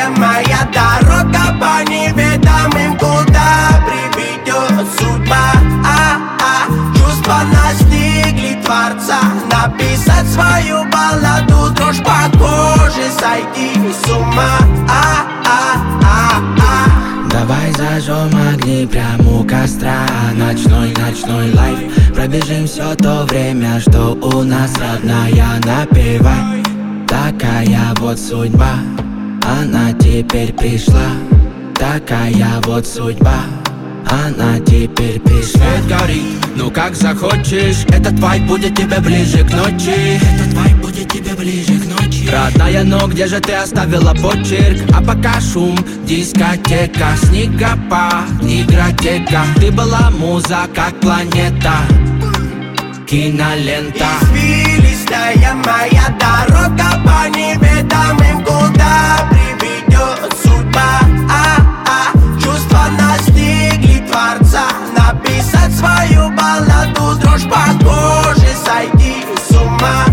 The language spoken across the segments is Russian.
Извилистая моя дорога по неведомым, куда приведет судьба. Чувства настигли Творца, написать свою балладу, дрожь по коже, сойти с ума. Давай зажжем огни прямо у костра. Ночной лайф. Пробежим все то время, что у нас родная. Напевай, такая вот судьба. Она теперь пришла. Такая вот судьба. Она теперь пришла. Свет горит, ну как захочешь. Этот вайб будет тебе ближе к ночи. Этот вайб будет тебе ближе к ночи. Родная, но где же ты оставила почерк? А пока шум, дискотека, снегопад, игротека. Ты была муза, как планета, кинолента. Извилистая моя дорога по неведомым, куда приведет судьба. Чувства настигли Творца, написать свою балладу, дрожь по коже, сойти с ума.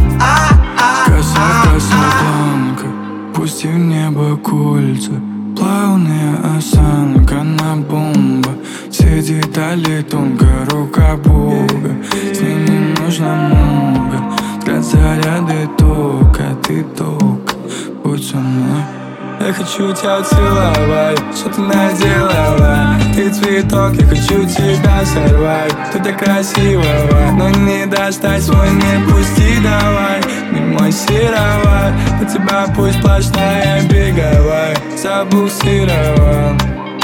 Коса тонко, пусти в небо кольца. Плавная осанка на бомба. Все детали тонко, рука Бога. С ней не нужно много. Взгляд заряды тока, ты тока, будь со мной. Я хочу тебя целовать, что ты наделала? Ты цветок, я хочу тебя сорвать. Ты так красивая, но не достать свой мир, пусти давай. Мимо серова, по тебя пусть сплошная беговая. Забуксировал.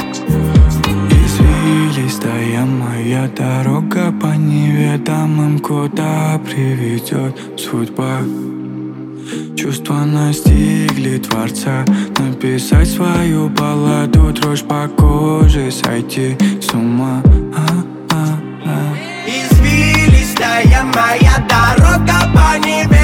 Извилистая моя дорога по неведомым, куда приведет судьба. Чувства настигли Творца, написать свою балладу, дрожь по коже, сойти с ума. Извилистая моя дорога по неведомым,